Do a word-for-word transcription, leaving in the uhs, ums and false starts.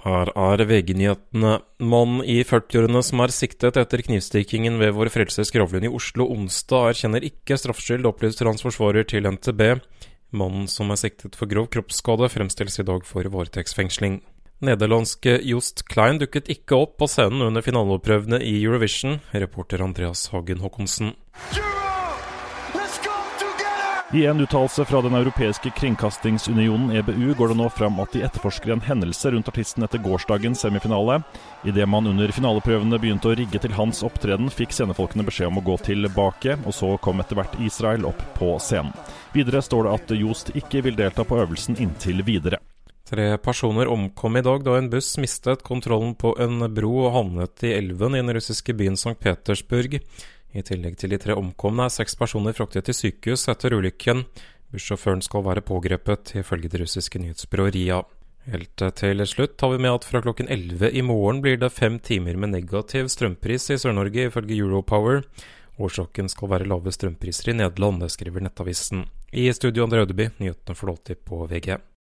Her er V G-nyhetene. Mannen i førtiårene som er siktet etter knivstikkingen ved Vår Frelsers gravlund i Oslo onsdag erkjenner ikke straffskyld, opplyser hans forsvarer til N T B. Mannen som er siktet for grov kroppsskade fremstilles i dag for varetektsfengsling. Nederlandske Joost Klein dukket ikke opp på scenen under finaleprøvene i Eurovision, reporter Andreas Hagen Håkonsen. I en uttalelse fra den europeiske kringkastingsunionen E B U går det nå fram at de etterforsker en hendelse rundt artisten etter gårsdagens semifinale. I det man under finaleprøvene begynte å rigge til hans opptreden, fikk scenefolkene beskjed om å gå tilbake, og så kom etter hvert Israel opp på scenen. Videre står det at Joost ikke vil delta på øvelsen inntil videre. Tre personer omkom i dag da en buss mistet kontrollen på en bro og havnet i elven i den russiske byen Sankt Petersburg. I tillegg til de tre omkomne er seks personer fraktet til sykehus etter ulykken. Bussjåføren skal være pågrepet, ifølge det russiske nyhetsbyrået R I A. Helt til slutt tar vi med at fra klokken elleve i morgen blir det fem timer med negativ strømpris i Sør-Norge, ifølge Europower. Årsaken skal være lave strømpriser i Nederland, det skriver Nettavisen. I studio Andre Ødeby, nyhetene får du alltid på V G.